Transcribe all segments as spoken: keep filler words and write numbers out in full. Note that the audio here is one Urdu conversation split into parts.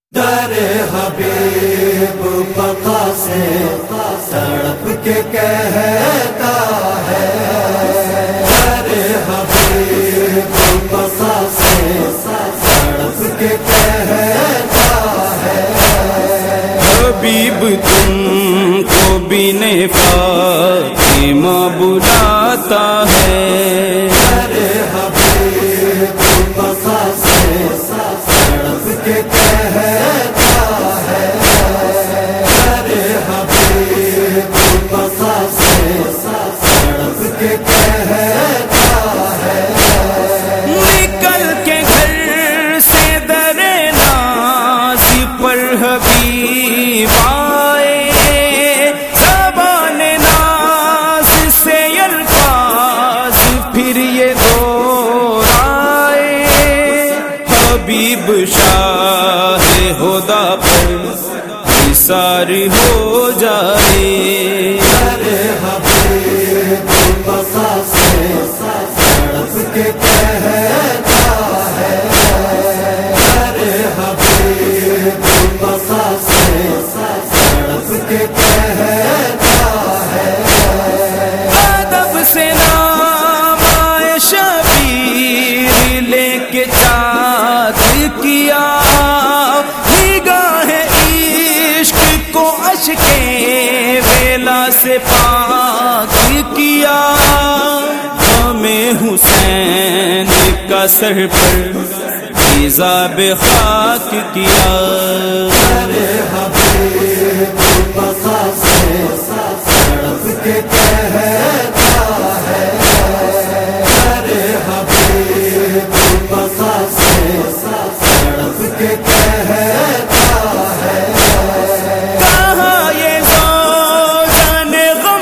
در حبیب بقا سے تڑپ کے کہتا ہے، در حبیب بقا سے تڑپ کے کہتا ہے، حبیب تم کو بن فاطمہ بلاتا ہے، در حبیب بقا سے تڑپ کے کہتا ہے، در حبیب بقا سے تڑپ کے کہتا ہے، نکل کے گھر سے در ناز پر حبیب آئے، زبان ناز سے الفاظ پھر یہ دہرائے، حبیب شاہ خدا پر نثار ہو جائے، در حبیب بقا سے تڑپ کے کہتا ہے، در حبیب بقا سے تڑپ کے کہتا ہے، ادب سے نام آئے شبیر لے کے چاک کیا، نگاہ عشق کو اشک ویلا سے پاک کیا، ہمیں حسین کا سر پر حجاب خاک کیا، در حبیب بقا سے تڑپ کے کہتا ہے، در حبیب بقا سے تڑپ کے کہتا ہے، کہاں یہ زوجن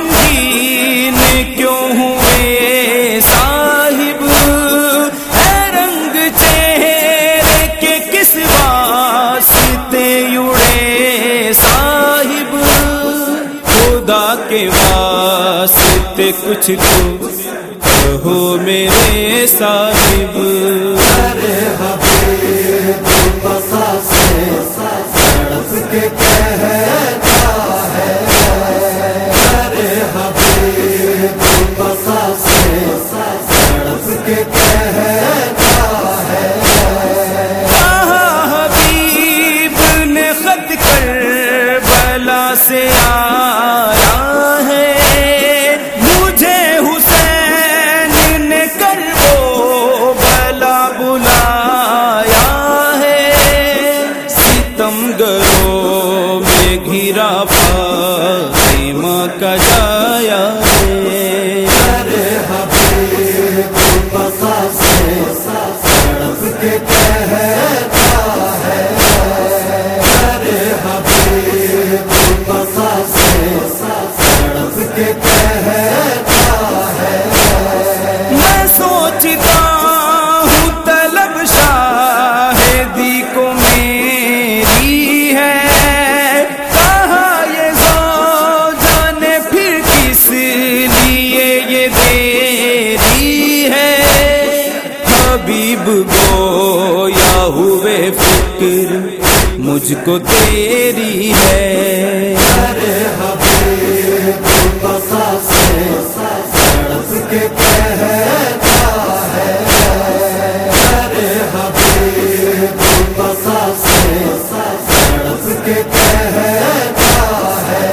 غمگین کیوں ہوئے صاحب، ہے رنگ چہرے کے کس واسطے اڑے صاحب، خدا کے واسطے کچھ تو کہو میرے صاحب، در حبیب بقا سے تڑپ کے کہتا ہے، در حبیب بقا سے تڑپ کے کہتا ہے، کہاں حبیب نے خط کربلا سے آیا ہے، مجھے حسین نے کربو بلا بلایا ہے، ستم گروں میں گھرا فاطمہ کا جایا ہے، در حبیب بقا سے تڑپ کے کہتا ہے، در حبیب بقا سے تڑپ کے کہتا ہے، میں سوچتا ہوں طلب شاہدی کو میری ہے، کہاں یہ زوجان پھر کس لیے یہ دیری ہے، حبیب گویا ہوئے فکر مجھ کو تیری ہے، در حبیب بقا سے تڑپ کے کہتا ہے، در حبیب بقا سے تڑپ کے کہتا ہے،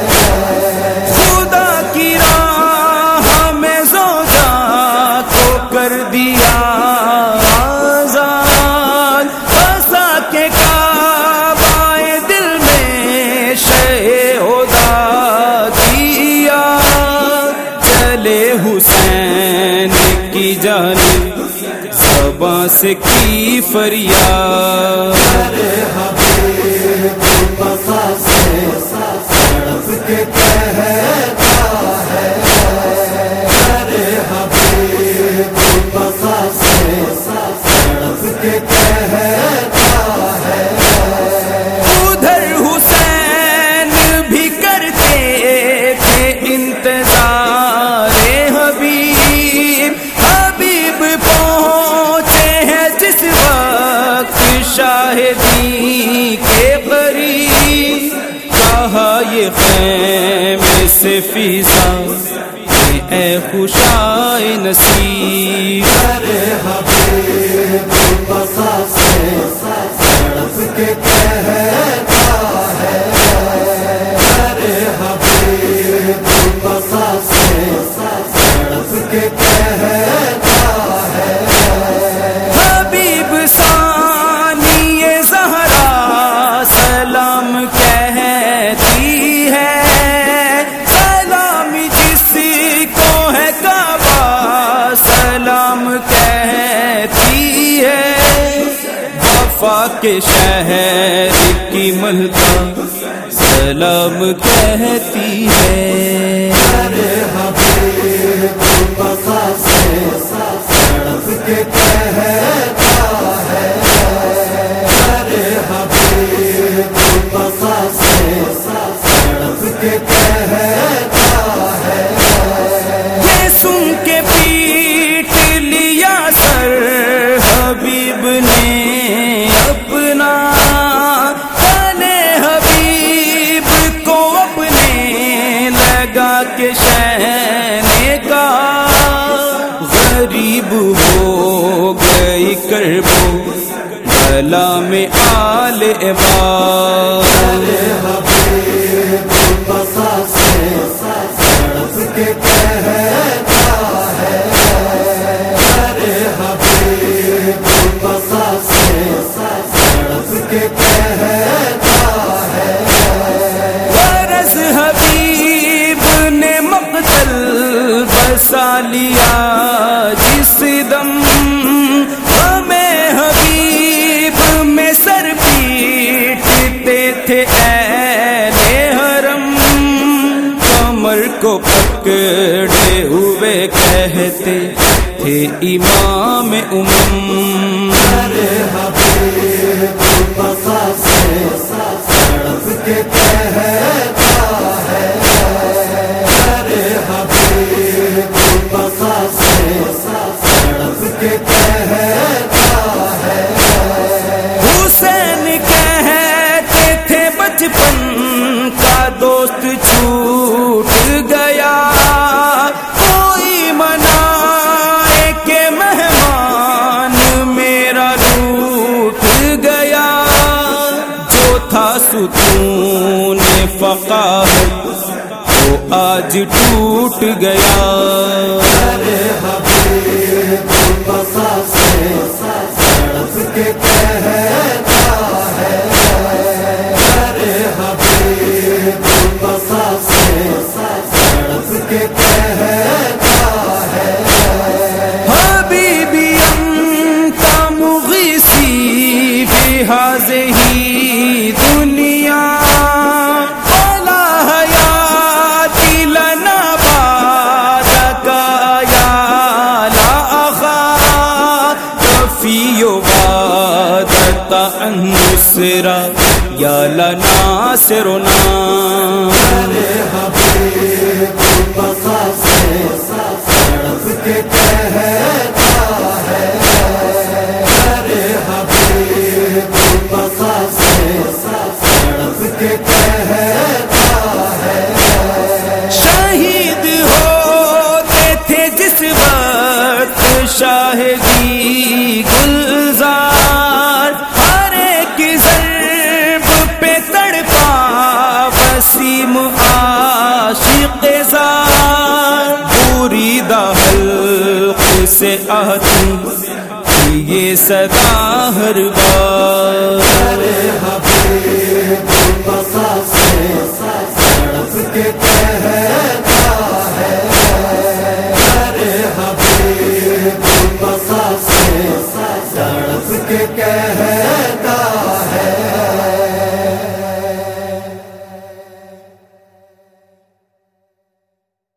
خدا کی راہ میں زوجہ کو کر دیا آزاد، بسا کے کعبہ دل میں شہ خدا کیا، چلے حسین کی جانب زباں سے کی فریاد، در حبیب بقا سے تڑپ کے کہتا ہے، در حبیب بقا سے تڑپ کے کہتا ہے، ادھر حسین بھی کرتے تھے انتظار حبیب، حبیب پہنچے ہیں جس وقت شاہدی کے خیمے سے فضا اے خوشائے نصیب میرے حبیب بسا سے تڑپ کے کہتا ہے میرے حبیب بسا سے تڑپ کے کہتا ہے حبیب ثانی زہرا سلام کہتی ہے سلام جس کو ہے کعبہ سلام کہتی ہے وفا کے شہر کی ملکہ سلام کہتی ہے میرے حبیب بسا سے تڑپ کے کہتا ہے میرے حبیب بسا سے تڑپ کے کہتا ہے یہ سن کے پیٹ لیا سر حبیب نے اپنا تنے حبیب کو اپنے لگا کے شہنے کا غریب ہو گئی کربو گلا میں آل عباد میرے حبیب بسا سے تڑپ کے کہتا ہے میرے حبیب بسا سے تڑپ کے کہتا ہے غرض حبیب نے مقتل بسا لیا جس دم ہمیں حبیب میں سر پیٹتے تھے اہل حرم کمر کو پکڑے ہوئے کہتے تھے امام امم میرے حبیب بسا سے تڑپ کے کہتا ہے میرے حبیب بسا سے تڑپ کے کہتا ہے حسین کہتے تھے بچپن کا دوست چھوٹ گیا کوئی منائے کہ مہمان میرا روٹ گیا جو تھا ستون فقاہت وہ آج ٹوٹ گیا میرے حبیب بسا سے تڑپ کے کہتا ہے میرے حبیب بسا سے تڑپ کے کہتا ہے حبیبی انت مغیثی فی ہذہ دنیا ولا حیاتی لنا بعدک یا لا اخاف فی وعدت ان نصرا یا لناصرنا میرے حبیب بسا سے تڑپ کے کہتا ہے میرے حبیب بسا سے تڑپ کے کہتا ہے شہید ہوتے تھے جس وقت شاہدی گلزار ہر ایک ضرب پہ تڑپا وسیم عاشق زار پوری حلق سے آتی یہ صدا ہر بار میرے حبیب بسا سے تڑپ کے کہتا ہے میرے حبیب بسا سے تڑپ کے کہتا